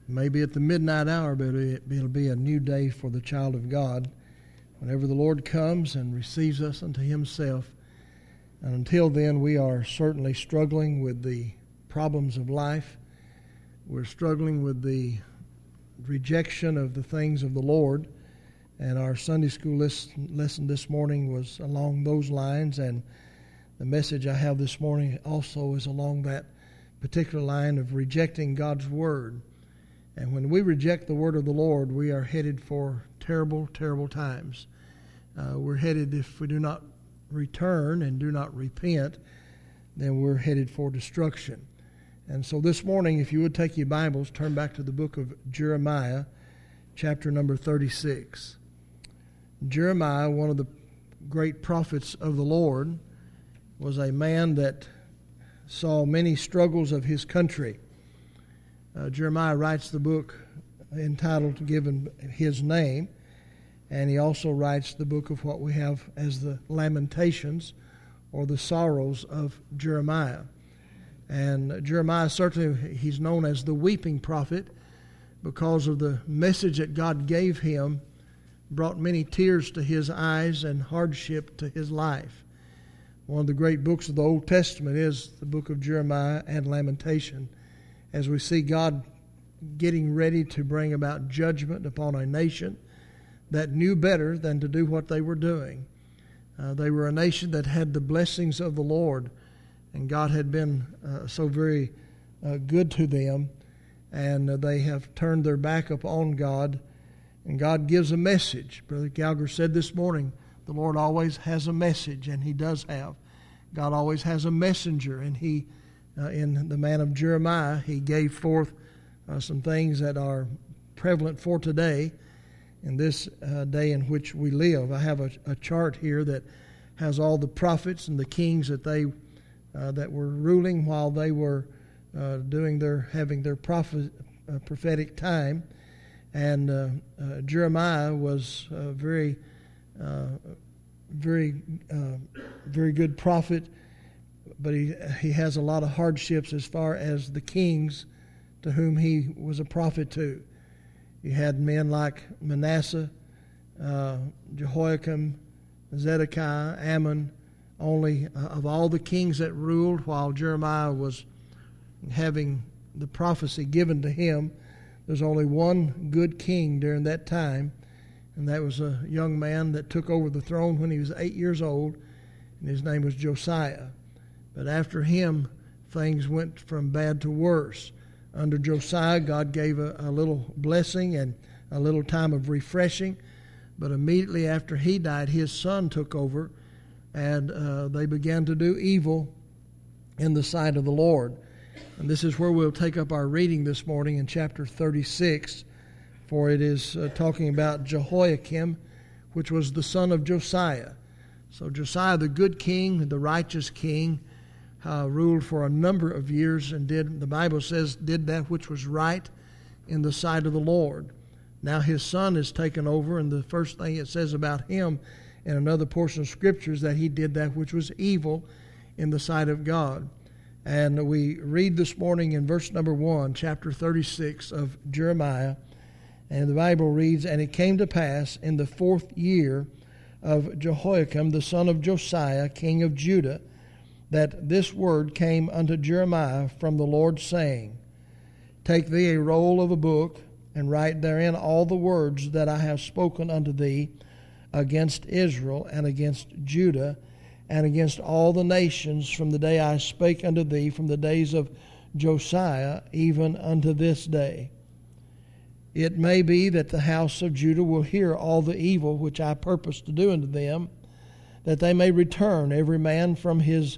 Maybe at the midnight hour, but it'll be a new day for the child of God whenever the Lord comes and receives us unto Himself. And until then, we are certainly struggling with the problems of life. We're struggling with the rejection of the things of the Lord. And our Sunday school lesson this morning was along those lines. And the message I have this morning also is along that particular line of rejecting God's Word. And when we reject the Word of the Lord, we are headed for terrible, terrible times. We're headed, if we do not return and do not repent, then we're headed for destruction. And so this morning, if you would take your Bibles, turn back to the book of Jeremiah, chapter number 36. Jeremiah, one of the great prophets of the Lord, was a man that saw many struggles of his country. Jeremiah writes the book entitled, given his name, and he also writes the book of what we have as the Lamentations, or the sorrows of Jeremiah. And Jeremiah, certainly he's known as the weeping prophet because of the message that God gave him brought many tears to his eyes and hardship to his life. One of the great books of the Old Testament is the book of Jeremiah and Lamentation, as we see God getting ready to bring about judgment upon a nation that knew better than to do what they were doing. They were a nation that had the blessings of the Lord, and God had been so very good to them, and they have turned their back upon God, and God gives a message. Brother Gallagher said this morning, the Lord always has a message, and He does have. God always has a messenger, and He in the man of Jeremiah, he gave forth some things that are prevalent for today, in this day in which we live. I have a chart here that has all the prophets and the kings that that were ruling while they were having their prophetic time. And Jeremiah was a very good prophet. But he has a lot of hardships as far as the kings to whom he was a prophet to. You had men like Manasseh, Jehoiakim, Zedekiah, Ammon. Only of all the kings that ruled while Jeremiah was having the prophecy given to him, there's only one good king during that time, and that was a young man that took over the throne when he was 8 years old, and his name was Josiah. But after him, things went from bad to worse. Under Josiah, God gave a little blessing and a little time of refreshing. But immediately after he died, his son took over, and they began to do evil in the sight of the Lord. And this is where we'll take up our reading this morning in chapter 36, for it is talking about Jehoiakim, which was the son of Josiah. So Josiah, the good king, the righteous king, ruled for a number of years and the Bible says, did that which was right in the sight of the Lord. Now his son has taken over, and the first thing it says about him in another portion of Scripture is that he did that which was evil in the sight of God. And we read this morning in verse number 1, chapter 36 of Jeremiah, and the Bible reads, "And it came to pass in the 4th year of Jehoiakim, the son of Josiah, king of Judah, that this word came unto Jeremiah from the Lord, saying, Take thee a roll of a book, and write therein all the words that I have spoken unto thee against Israel and against Judah and against all the nations from the day I spake unto thee from the days of Josiah even unto this day. It may be that the house of Judah will hear all the evil which I purpose to do unto them, that they may return every man from his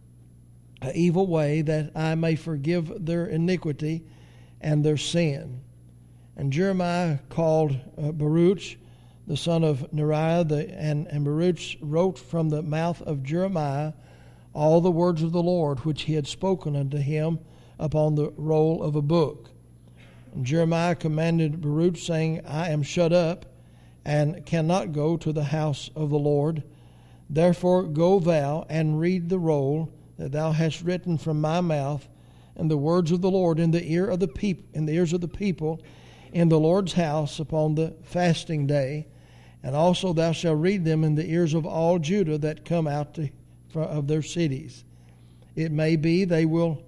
evil way, that I may forgive their iniquity and their sin." And Jeremiah called Baruch, the son of Neriah, and Baruch wrote from the mouth of Jeremiah all the words of the Lord which he had spoken unto him upon the roll of a book. And Jeremiah commanded Baruch, saying, I am shut up, and cannot go to the house of the Lord. Therefore go thou and read the roll that thou hast written from my mouth, and the words of the Lord in the ears of the people in the Lord's house upon the fasting day. And also thou shalt read them in the ears of all Judah that come out of their cities. It may be they will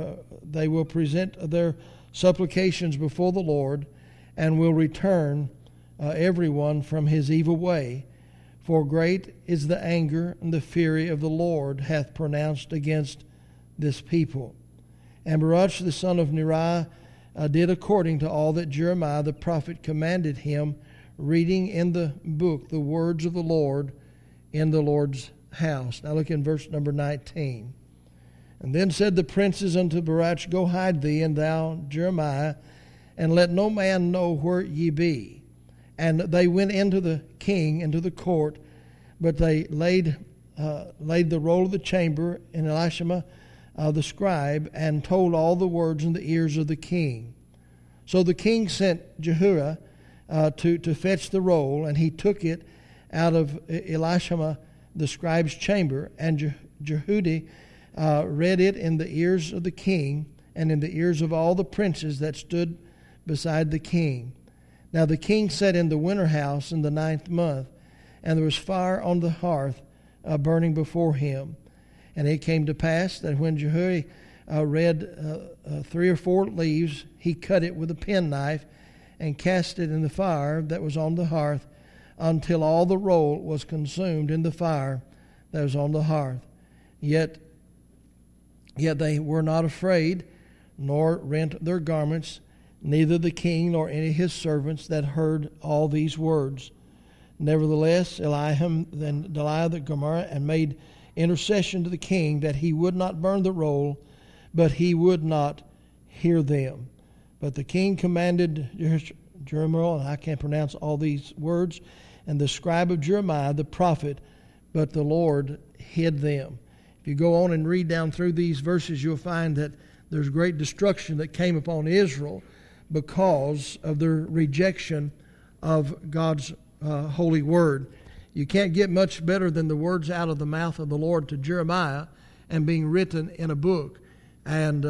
present their supplications before the Lord, and will return everyone from his evil way. For great is the anger and the fury of the Lord hath pronounced against this people. And Baruch the son of Neriah did according to all that Jeremiah the prophet commanded him, reading in the book the words of the Lord in the Lord's house. Now look in verse number 19. And then said the princes unto Baruch, Go hide thee, and thou, Jeremiah, and let no man know where ye be. And they went into the king, into the court, but they laid the roll of the chamber in Elishama the scribe, and told all the words in the ears of the king. So the king sent Jehoiada to fetch the roll, and he took it out of Elishama the scribe's chamber, and Jehoiada read it in the ears of the king, and in the ears of all the princes that stood beside the king. Now the king sat in the winter house in the 9th month, and there was fire on the hearth burning before him. And it came to pass that when Jehoiada read 3 or 4 leaves, he cut it with a penknife and cast it in the fire that was on the hearth, until all the roll was consumed in the fire that was on the hearth. Yet they were not afraid, nor rent their garments, neither the king nor any of his servants that heard all these words. Nevertheless, Eliam then Delaiah the Gomer, and made intercession to the king that he would not burn the roll, but he would not hear them. But the king commanded Jeremiah, and I can't pronounce all these words, and the scribe of Jeremiah the prophet, but the Lord hid them. If you go on and read down through these verses, you'll find that there's great destruction that came upon Israel because of their rejection of God's holy word. You can't get much better than the words out of the mouth of the Lord to Jeremiah and being written in a book. And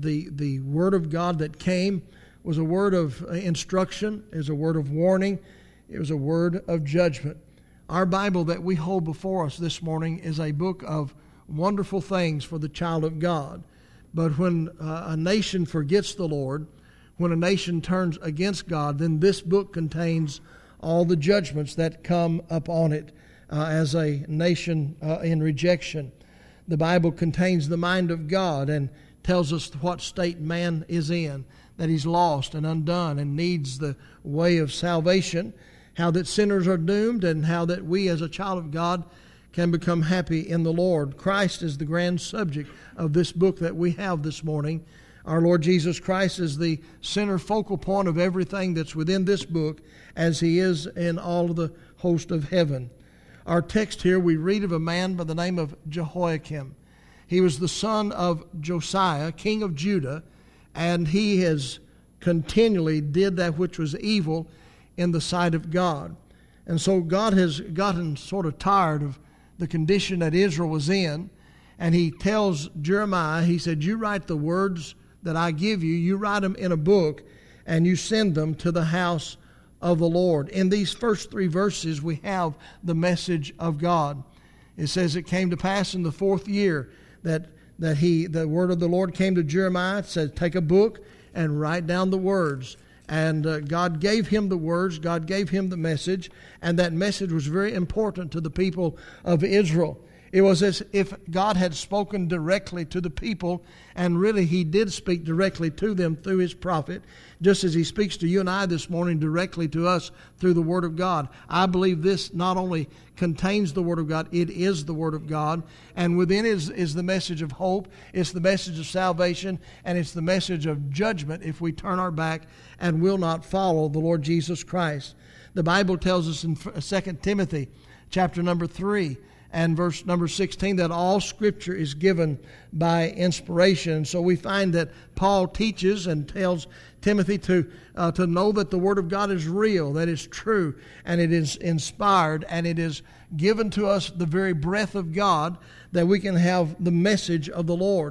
the word of God that came was a word of instruction, is a word of warning, it was a word of judgment. Our Bible that we hold before us this morning is a book of wonderful things for the child of God. But when a nation forgets the Lord, when a nation turns against God, then this book contains all the judgments that come upon it as a nation in rejection. The Bible contains the mind of God and tells us what state man is in, that he's lost and undone and needs the way of salvation, how that sinners are doomed, and how that we as a child of God can become happy in the Lord. Christ is the grand subject of this book that we have this morning. Our Lord Jesus Christ is the center focal point of everything that's within this book, as he is in all of the host of heaven. Our text here, we read of a man by the name of Jehoiakim. He was the son of Josiah, king of Judah, and he has continually did that which was evil in the sight of God. And so God has gotten sort of tired of the condition that Israel was in, and he tells Jeremiah, he said, you write the words that I give you, you write them in a book, and you send them to the house of the Lord. In these first 3 verses, we have the message of God. It says, it came to pass in the 4th year that the word of the Lord came to Jeremiah. It said, take a book and write down the words. And God gave him the words, God gave him the message, and that message was very important to the people of Israel. It was as if God had spoken directly to the people, and really he did speak directly to them through his prophet, just as he speaks to you and I this morning directly to us through the Word of God. I believe this not only contains the Word of God, it is the Word of God, and within it is the message of hope, it's the message of salvation, and it's the message of judgment if we turn our back and will not follow the Lord Jesus Christ. The Bible tells us in 2 Timothy chapter number 3, and verse number 16, that all Scripture is given by inspiration. So we find that Paul teaches and tells Timothy to know that the Word of God is real, that it's true, and it is inspired, and it is given to us the very breath of God, that we can have the message of the Lord.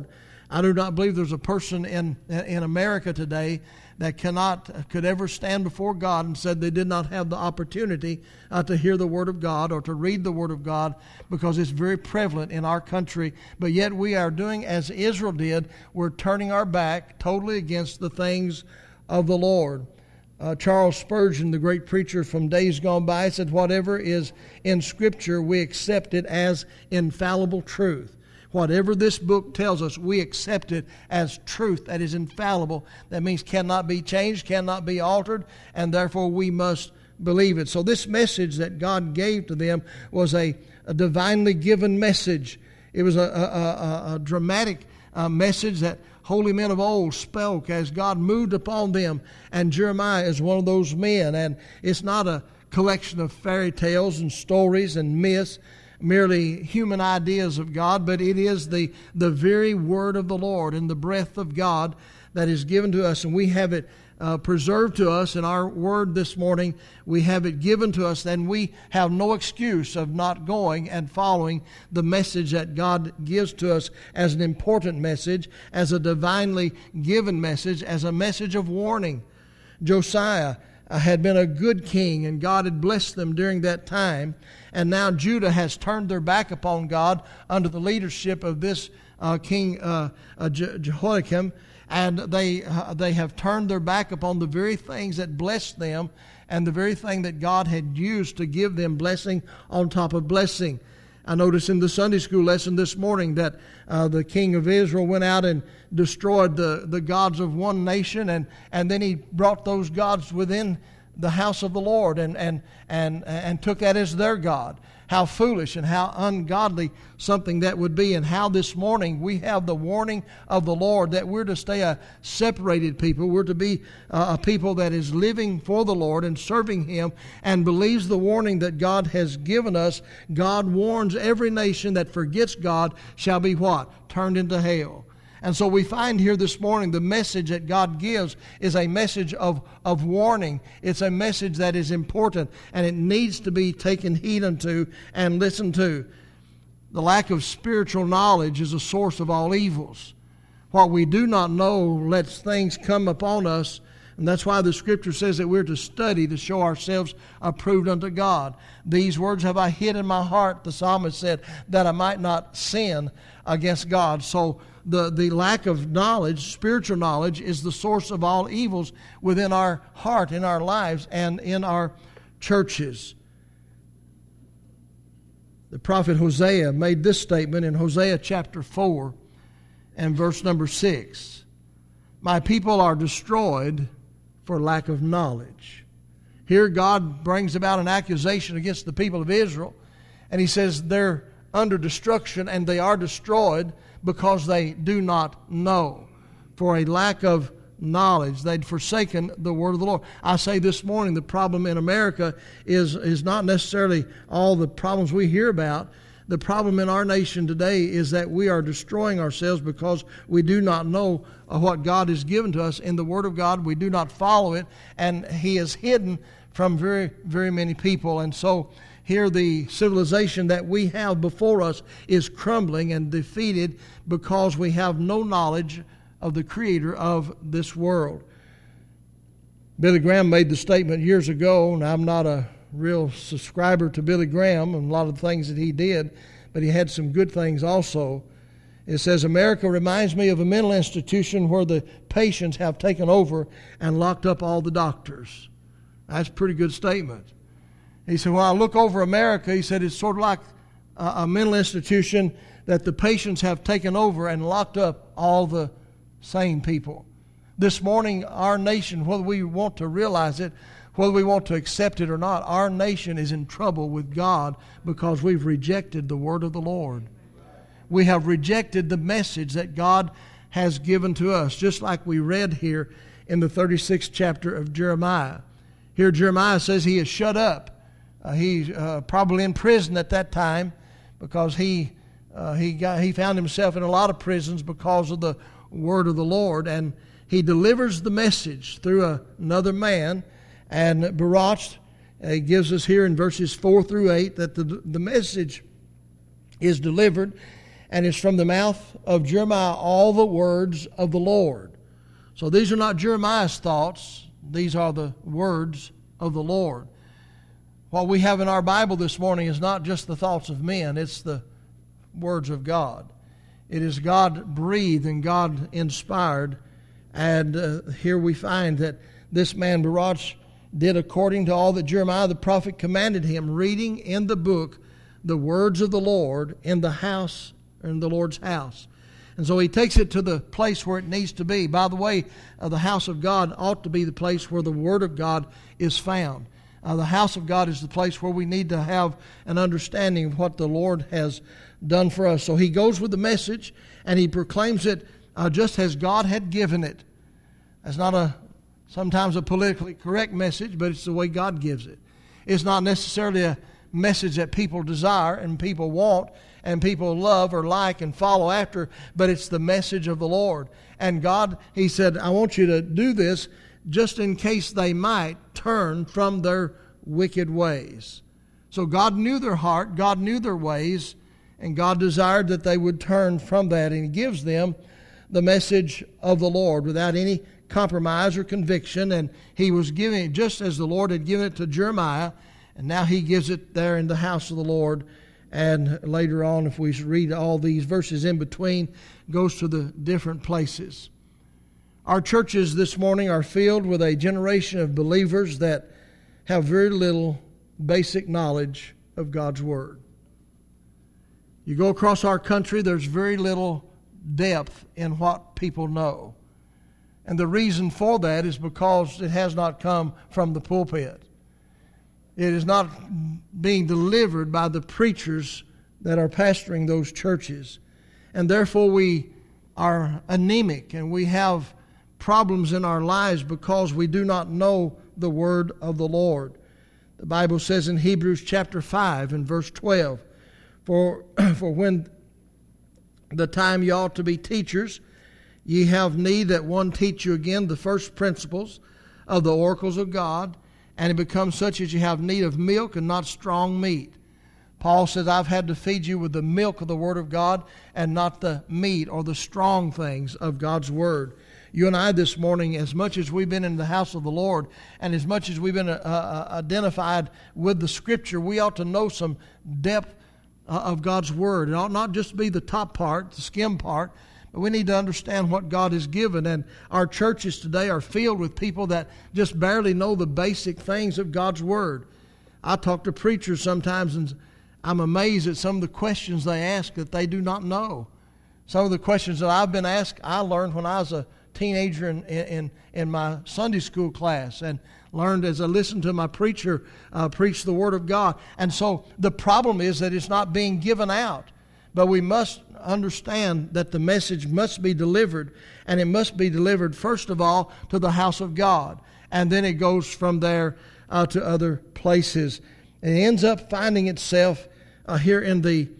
I do not believe there's a person in America today that could ever stand before God and said they did not have the opportunity to hear the Word of God or to read the Word of God, because it's very prevalent in our country. But yet we are doing as Israel did. We're turning our back totally against the things of the Lord. Charles Spurgeon, the great preacher from days gone by, said, whatever is in Scripture, we accept it as infallible truth. Whatever this book tells us, we accept it as truth that is infallible. That means cannot be changed, cannot be altered, and therefore we must believe it. So this message that God gave to them was a divinely given message. It was a dramatic message that holy men of old spoke as God moved upon them. And Jeremiah is one of those men. And it's not a collection of fairy tales and stories and myths, merely human ideas of God, but it is the very word of the Lord and the breath of God that is given to us, and we have it preserved to us in our word this morning. We have it given to us, and we have no excuse of not going and following the message that God gives to us as an important message, as a divinely given message, as a message of warning. Josiah had been a good king, and God had blessed them during that time. And now Judah has turned their back upon God under the leadership of this King Jehoiakim, and they have turned their back upon the very things that blessed them and the very thing that God had used to give them blessing on top of blessing. I noticed in the Sunday school lesson this morning that the king of Israel went out and destroyed the gods of one nation, and then he brought those gods within the house of the Lord and took that as their God. How foolish and how ungodly something that would be, and how this morning we have the warning of the Lord that we're to stay a separated people. We're to be a people that is living for the Lord and serving Him and believes the warning that God has given us. God warns every nation that forgets God shall be what? Turned into hell. And so we find here this morning the message that God gives is a message of warning. It's a message that is important, and it needs to be taken heed unto and listened to. The lack of spiritual knowledge is a source of all evils. What we do not know lets things come upon us, and that's why the Scripture says that we're to study to show ourselves approved unto God. These words have I hid in my heart, the psalmist said, that I might not sin against God. So the lack of knowledge, spiritual knowledge, is the source of all evils within our heart, in our lives, and in our churches. The prophet Hosea made this statement in Hosea chapter 4 and verse number 6. My people are destroyed for lack of knowledge. Here God brings about an accusation against the people of Israel, and He says they're under destruction and they are destroyed because they do not know. For a lack of knowledge, they'd forsaken the word of the Lord. I say this morning the problem in America is not necessarily all the problems we hear about. The problem in our nation today is that we are destroying ourselves because we do not know what God has given to us in the Word of God. We do not follow it, and He is hidden from very, very many people. And so here the civilization that we have before us is crumbling and defeated because we have no knowledge of the Creator of this world. Billy Graham made the statement years ago, and I'm not a real subscriber to Billy Graham and a lot of the things that he did, but he had some good things also. It says, America reminds me of a mental institution where the patients have taken over and locked up all the doctors. That's a pretty good statement. He said, when I look over America, he said, it's sort of like a mental institution that the patients have taken over and locked up all the sane people. This morning, our nation, whether we want to realize it, whether we want to accept it or not, our nation is in trouble with God because we've rejected the word of the Lord. We have rejected the message that God has given to us, just like we read here in the 36th chapter of Jeremiah. Here Jeremiah says he is shut up. He's probably in prison at that time because he found himself in a lot of prisons because of the word of the Lord. And he delivers the message through another man. And Baruch gives us here in verses 4 through 8 that the message is delivered. and it's from the mouth of Jeremiah all the words of the Lord. So these are not Jeremiah's thoughts. These are the words of the Lord. What we have in our Bible this morning is not just the thoughts of men. It's the words of God. It is God-breathed and God-inspired. And here we find that this man Baruch did according to all that Jeremiah the prophet commanded him, reading in the book the words of the Lord in the house, in the Lord's house. And so he takes it to the place where it needs to be. By the way, the house of God ought to be the place where the Word of God is found. The house of God is the place where we need to have an understanding of what the Lord has done for us. So he goes with the message and he proclaims it just as God had given it. That's not sometimes a politically correct message, but it's the way God gives it. It's not necessarily a message that people desire and people want and people love or like and follow after, but it's the message of the Lord. And God, he said, I want you to do this just in case they might turn from their wicked ways. So God knew their heart, God knew their ways, and God desired that they would turn from that. And he gives them the message of the Lord without any compromise or conviction. And he was giving it just as the Lord had given it to Jeremiah, and now he gives it there in the house of the Lord. And later on, if we read all these verses in between, goes to the different places. Our churches this morning are filled with a generation of believers that have very little basic knowledge of God's Word. You go across our country, there's very little depth in what people know. And the reason for that is because it has not come from the pulpit. It is not being delivered by the preachers that are pastoring those churches. And therefore we are anemic and we have problems in our lives because we do not know the Word of the Lord. The Bible says in Hebrews chapter 5 and verse 12, For when the time ye ought to be teachers, ye have need that one teach you again the first principles of the oracles of God, and it becomes such as you have need of milk and not strong meat. Paul says, I've had to feed you with the milk of the Word of God and not the meat or the strong things of God's Word. You and I this morning, as much as we've been in the house of the Lord and as much as we've been identified with the Scripture, we ought to know some depth of God's Word. It ought not just be the top part, the skim part, but we need to understand what God has given. And our churches today are filled with people that just barely know the basic things of God's Word. I talk to preachers sometimes and I'm amazed at some of the questions they ask that they do not know. Some of the questions that I've been asked, I learned when I was a teenager in my Sunday school class and learned as I listened to my preacher preach the Word of God. And so the problem is that it's not being given out. But we must understand that the message must be delivered, and it must be delivered first of all to the house of God. And then it goes from there to other places. And it ends up finding itself here in the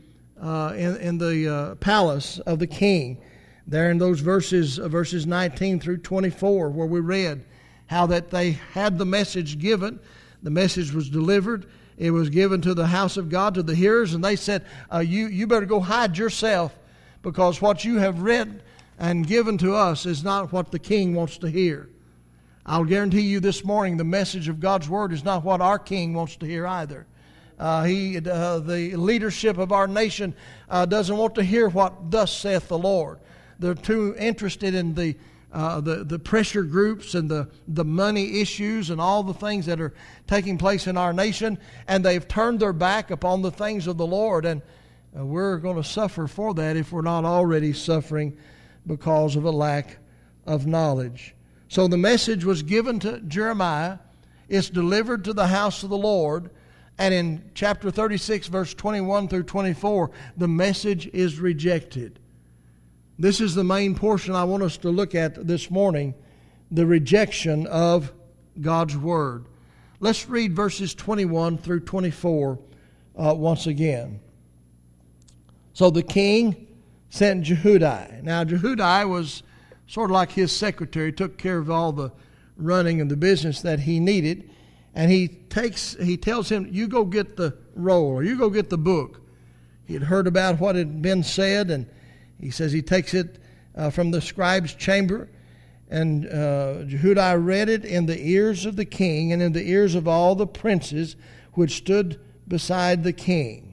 palace of the king. There in those verses 19 through 24, where we read how that they had the message given. The message was delivered. It was given to the house of God, to the hearers, and they said, you better go hide yourself, because what you have read and given to us is not what the king wants to hear. I'll guarantee you this morning the message of God's Word is not what our king wants to hear either. The leadership of our nation doesn't want to hear what thus saith the Lord. They're too interested in the pressure groups and the money issues and all the things that are taking place in our nation, and they've turned their back upon the things of the Lord, and we're going to suffer for that if we're not already suffering because of a lack of knowledge. So the message was given to Jeremiah. It's delivered to the house of the Lord, and in chapter 36, verse 21 through 24, the message is rejected. This is the main portion I want us to look at this morning, the rejection of God's Word. Let's read verses 21 through 24 once again. So the king sent Jehudi. Now Jehudi was sort of like his secretary, took care of all the running and the business that he needed. And he tells him, you go get the roll, or you go get the book. He had heard about what had been said, and he says he takes it from the scribe's chamber. And Jehudi read it in the ears of the king and in the ears of all the princes which stood beside the king.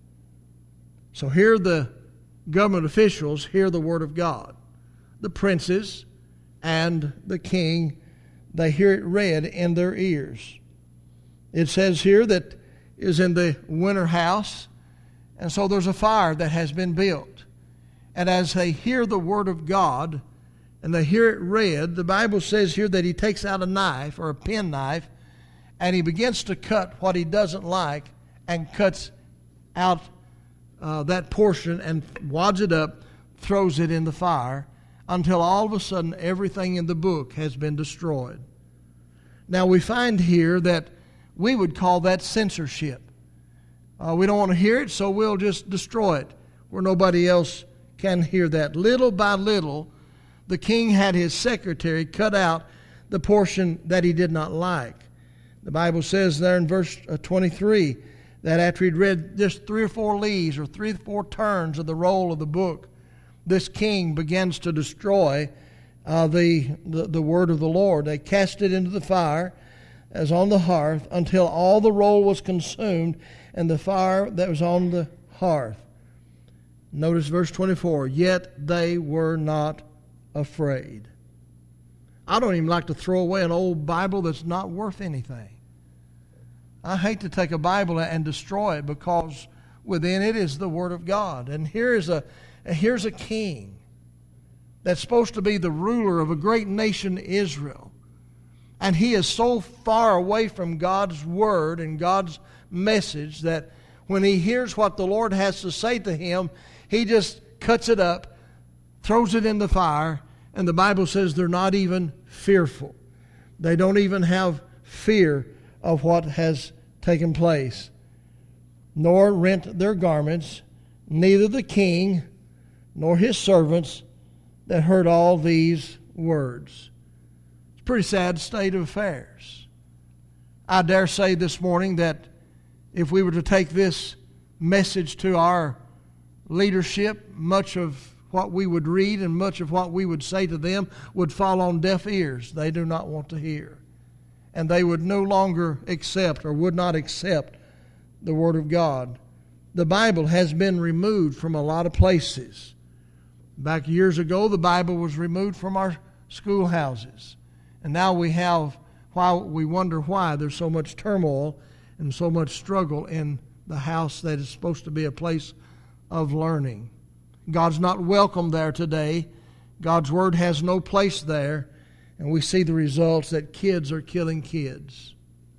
So here the government officials hear the word of God. The princes and the king, they hear it read in their ears. It says here that it is in the winter house, and so there's a fire that has been built. And as they hear the word of God and they hear it read, the Bible says here that he takes out a knife or a penknife and he begins to cut what he doesn't like and cuts out that portion and wads it up, throws it in the fire until all of a sudden everything in the book has been destroyed. Now we find here that we would call that censorship. We don't want to hear it, so we'll just destroy it where nobody else can hear that. Little by little, the king had his secretary cut out the portion that he did not like. The Bible says there in verse 23 that after he'd read just 3 or 4 leaves or 3 or 4 turns of the roll of the book, this king begins to destroy the word of the Lord. They cast it into the fire as on the hearth until all the roll was consumed and the fire that was on the hearth. Notice verse 24, yet they were not afraid. I don't even like to throw away an old Bible that's not worth anything. I hate to take a Bible and destroy it because within it is the Word of God. And here's a king that's supposed to be the ruler of a great nation, Israel. And he is so far away from God's Word and God's message that when he hears what the Lord has to say to him, he just cuts it up, throws it in the fire, and the Bible says they're not even fearful. They don't even have fear of what has taken place. Nor rent their garments, neither the king nor his servants that heard all these words. It's a pretty sad state of affairs. I dare say this morning that if we were to take this message to our leadership, much of what we would read and much of what we would say to them would fall on deaf ears. They do not want to hear. And they would no longer accept or would not accept the Word of God. The Bible has been removed from a lot of places. Back years ago, the Bible was removed from our schoolhouses. And now we wonder why there's so much turmoil and so much struggle in the house that is supposed to be a place of learning. God's not welcome there today. God's Word has no place there. And we see the results that kids are killing kids.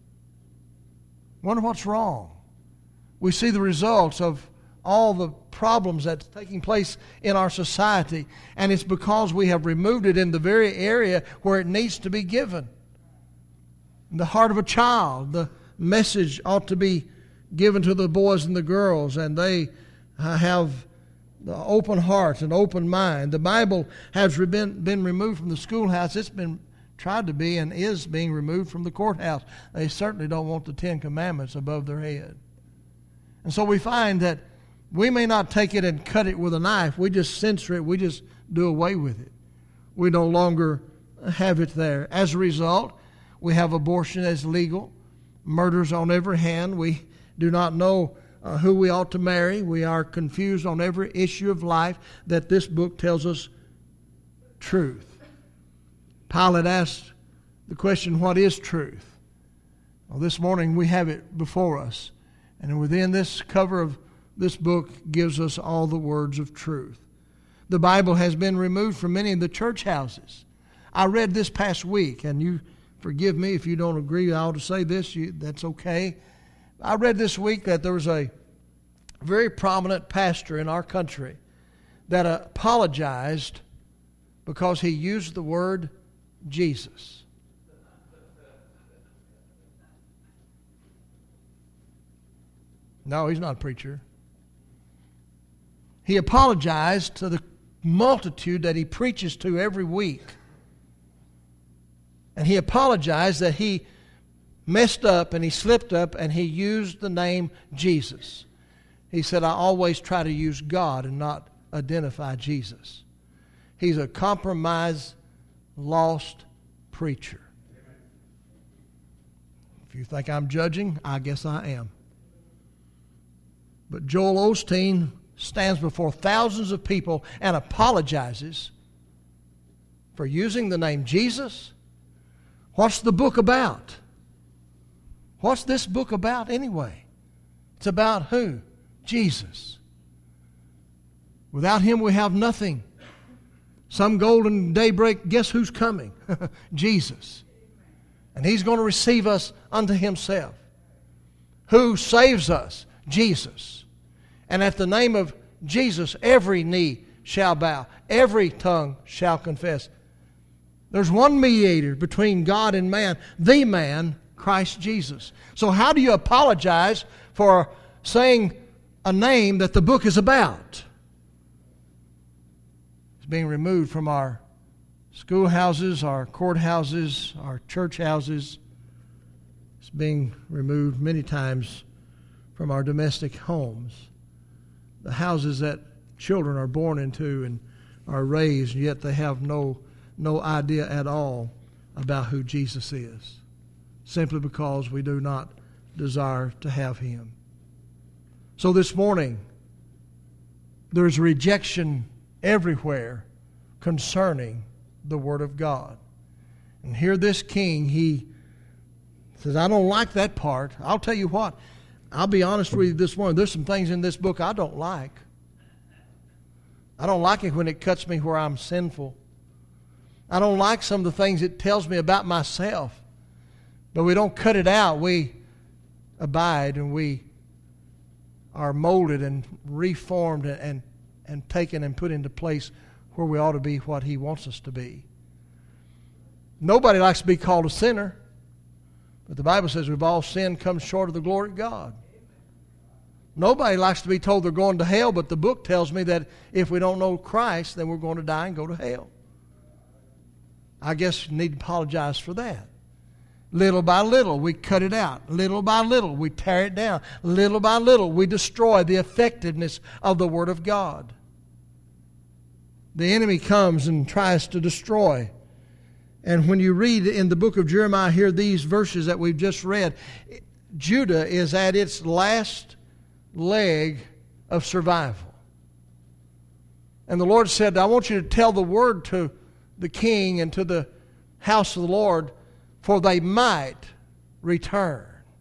Wonder what's wrong. We see the results of all the problems that's taking place in our society. And it's because we have removed it in the very area where it needs to be given. In the heart of a child, the message ought to be given to the boys and the girls, and they have the open heart and open mind. The Bible has been removed from the schoolhouse. It's been tried to be and is being removed from the courthouse. They certainly don't want the 10 Commandments above their head. And so we find that we may not take it and cut it with a knife. We just censor it. We just do away with it. We no longer have it there. As a result, we have abortion as legal, murders on every hand. We do not know who we ought to marry. We are confused on every issue of life that this book tells us truth. Pilate asked the question, what is truth? Well, this morning we have it before us. And within this cover of this book gives us all the words of truth. The Bible has been removed from many of the church houses. I read this past week, and you forgive me if you don't agree, I ought to say this, that's okay. I read this week that there was a very prominent pastor in our country that apologized because he used the word Jesus. No, he's not a preacher. He apologized to the multitude that he preaches to every week. And he apologized that he messed up and he slipped up and he used the name Jesus. He said, I always try to use God and not identify Jesus. He's a compromised, lost preacher. If you think I'm judging, I guess I am. But Joel Osteen stands before thousands of people and apologizes for using the name Jesus. What's the book about? What's this book about anyway? It's about who? Jesus. Without Him we have nothing. Some golden daybreak, guess who's coming? Jesus. And He's going to receive us unto Himself. Who saves us? Jesus. And at the name of Jesus, every knee shall bow. Every tongue shall confess. There's one mediator between God and man, the man, Christ Jesus. So how do you apologize for saying a name that the book is about? It's being removed from our schoolhouses, our courthouses, our church houses. It's being removed many times from our domestic homes. The houses that children are born into and are raised, yet they have no idea at all about who Jesus is, simply because we do not desire to have Him. So this morning, there's rejection everywhere concerning the Word of God. And here this king, he says, I don't like that part. I'll tell you what, I'll be honest with you this morning, there's some things in this book I don't like. I don't like it when it cuts me where I'm sinful. I don't like some of the things it tells me about myself. But we don't cut it out. We abide and we are molded and reformed and taken and put into place where we ought to be what He wants us to be. Nobody likes to be called a sinner. But the Bible says we've all sinned, come short of the glory of God. Nobody likes to be told they're going to hell, but the book tells me that if we don't know Christ, then we're going to die and go to hell. I guess you need to apologize for that. Little by little, we cut it out. Little by little, we tear it down. Little by little, we destroy the effectiveness of the Word of God. The enemy comes and tries to destroy. And when you read in the book of Jeremiah here, these verses that we've just read, Judah is at its last leg of survival. And the Lord said, I want you to tell the word to the king and to the house of the Lord, for they might return.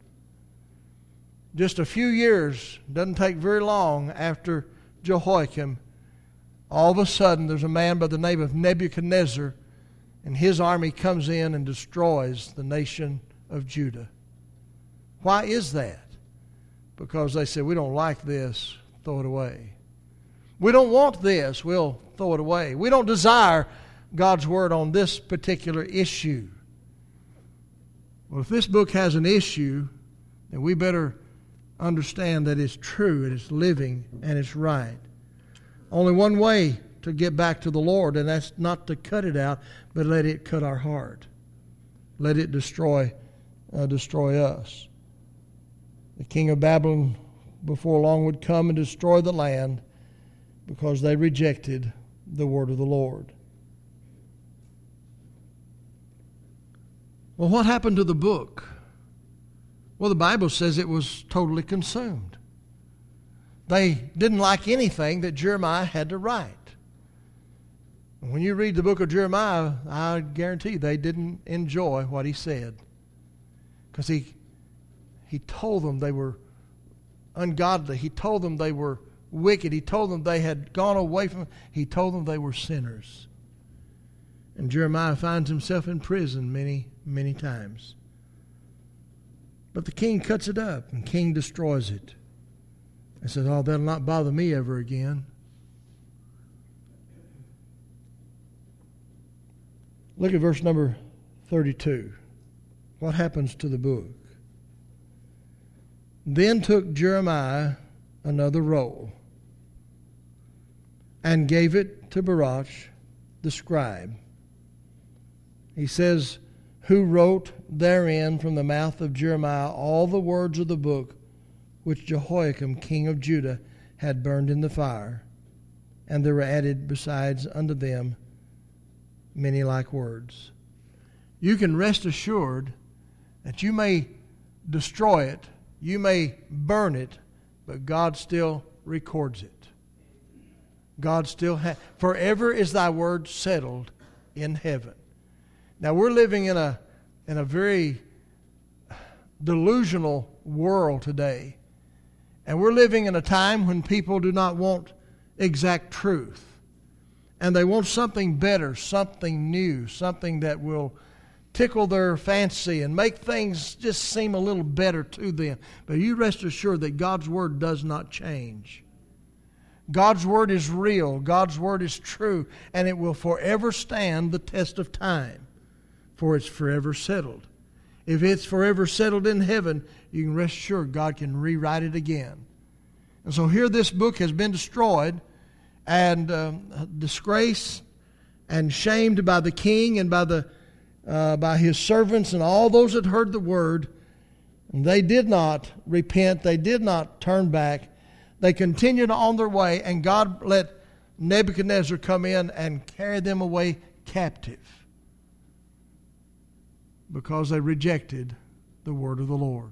Just a few years, doesn't take very long after Jehoiakim, all of a sudden there's a man by the name of Nebuchadnezzar, and his army comes in and destroys the nation of Judah. Why is that? Because they said, we don't like this, throw it away. We don't want this, we'll throw it away. We don't desire God's Word on this particular issue. Well, if this book has an issue, then we better understand that it's true, and it's living, and it's right. Only one way to get back to the Lord, and that's not to cut it out, but let it cut our heart. Let it destroy us. The king of Babylon before long would come and destroy the land because they rejected the word of the Lord. Well, what happened to the book? Well, the Bible says it was totally consumed. They didn't like anything that Jeremiah had to write. And when you read the book of Jeremiah, I guarantee you they didn't enjoy what he said. Because he told them they were ungodly. He told them they were wicked. He told them they had gone away from him. He told them they were sinners. And Jeremiah finds himself in prison many, many times. But the king cuts it up, and the king destroys it. And says, oh, that'll not bother me ever again. Look at verse number 32. What happens to the book? Then took Jeremiah another roll and gave it to Baruch the scribe. He says, who wrote therein from the mouth of Jeremiah all the words of the book which Jehoiakim king of Judah had burned in the fire. And there were added besides unto them many like words. You can rest assured that you may destroy it, you may burn it, but God still records it. God still has. Forever is thy word settled in heaven. Now we're living in a very delusional world today. And we're living in a time when people do not want exact truth. And they want something better, something new, something that will tickle their fancy and make things just seem a little better to them. But you rest assured that God's Word does not change. God's Word is real. God's Word is true. And it will forever stand the test of time. For it's forever settled. If it's forever settled in heaven, you can rest assured God can rewrite it again. And so here this book has been destroyed and disgraced and shamed by the king and by his servants and all those that heard the word. And they did not repent. They did not turn back. They continued on their way, and God let Nebuchadnezzar come in and carry them away captive because they rejected the word of the Lord.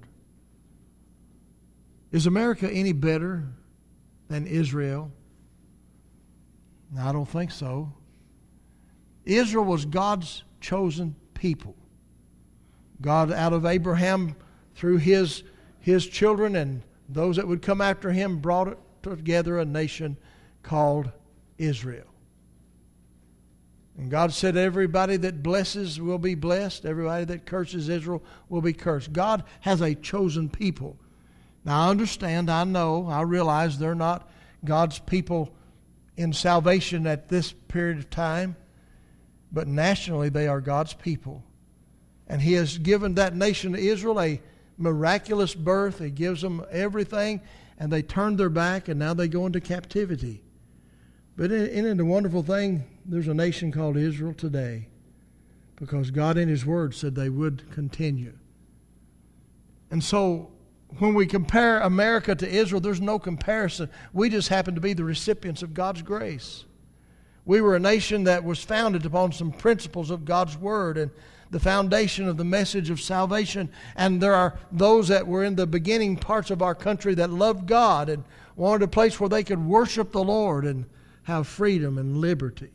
Is America any better than Israel? No, I don't think so. Israel was God's chosen people. God, out of Abraham, through his children and those that would come after him, brought it together a nation called Israel. And God said everybody that blesses will be blessed. Everybody that curses Israel will be cursed. God has a chosen people. Now I understand, I know, I realize they're not God's people in salvation at this period of time. But nationally they are God's people. And He has given that nation of Israel a miraculous birth. He gives them everything. And they turned their back and now they go into captivity. But isn't it a wonderful thing? There's a nation called Israel today. Because God in His Word said they would continue. And so when we compare America to Israel, there's no comparison. We just happen to be the recipients of God's grace. We were a nation that was founded upon some principles of God's Word and the foundation of the message of salvation. And there are those that were in the beginning parts of our country that loved God and wanted a place where they could worship the Lord and have freedom and liberty.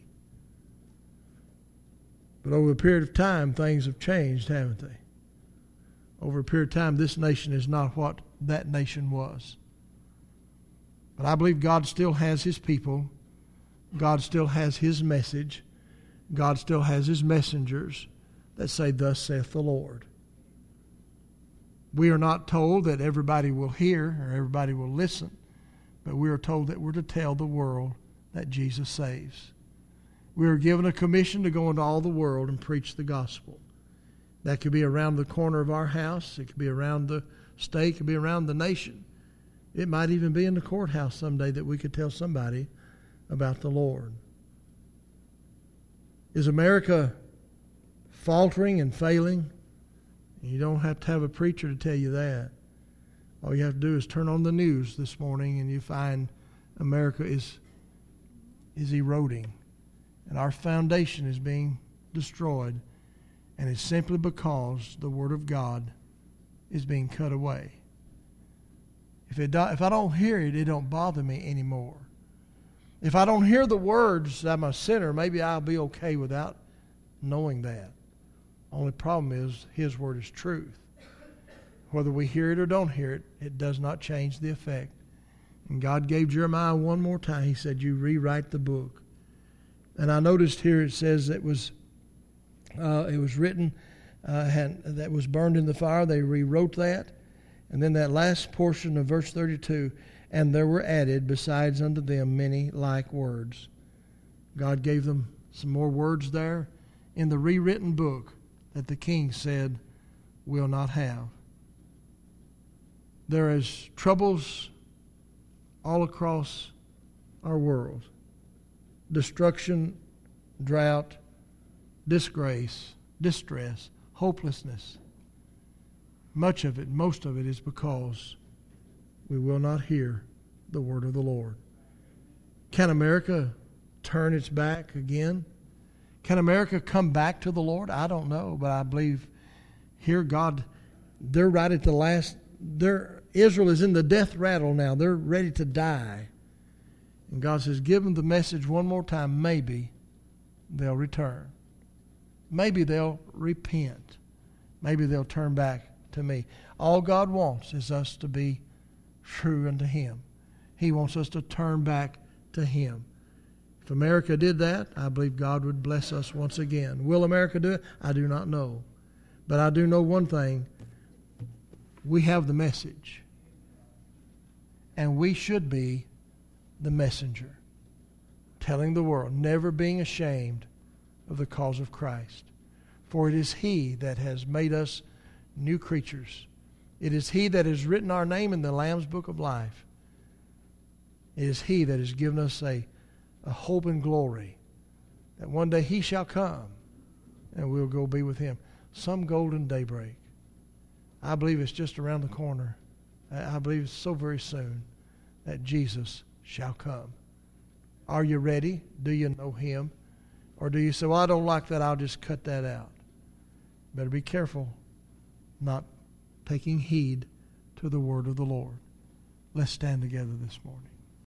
But over a period of time, things have changed, haven't they? Over a period of time, this nation is not what that nation was. But I believe God still has His people. God still has His message. God still has His messengers that say, "Thus saith the Lord." We are not told that everybody will hear or everybody will listen, but we are told that we're to tell the world that Jesus saves. We are given a commission to go into all the world and preach the gospel. That could be around the corner of our house. It could be around the state. It could be around the nation. It might even be in the courthouse someday that we could tell somebody about the Lord. Is America faltering and failing? You don't have to have a preacher to tell you that. All you have to do is turn on the news this morning and you find America is eroding. And our foundation is being destroyed. And it's simply because the Word of God is being cut away. If I don't hear it, it don't bother me anymore. If I don't hear the words that I'm a sinner, maybe I'll be okay without knowing that. Only problem is His Word is truth. Whether we hear it or don't hear it, it does not change the effect. And God gave Jeremiah one more time. He said, "You rewrite the book." And I noticed here it says it was written, that was burned in the fire. They rewrote that. And then that last portion of verse 32, "And there were added besides unto them many like words." God gave them some more words there in the rewritten book that the king said we'll not have. There is troubles all across our world. Destruction, drought, disgrace, distress, hopelessness. Most of it is because we will not hear the word of the Lord. Can America turn its back again? Can America come back to the Lord? I don't know, but I believe here God, they're right at the last, Israel is in the death rattle now. They're ready to die. And God says, give them the message one more time. Maybe they'll return. Maybe they'll repent. Maybe they'll turn back to me. All God wants is us to be true unto Him. He wants us to turn back to Him. If America did that, I believe God would bless us once again. Will America do it? I do not know. But I do know one thing. We have the message. And we should be the messenger, telling the world, never being ashamed of the cause of Christ. For it is He that has made us new creatures. It is He that has written our name in the Lamb's Book of Life. It is He that has given us a hope and glory that one day He shall come and we'll go be with Him. Some golden daybreak. I believe it's just around the corner. I believe it's so very soon that Jesus shall come. Are you ready? Do you know Him? Or do you say, well, I don't like that, I'll just cut that out? Better be careful not taking heed to the word of the Lord. Let's stand together this morning.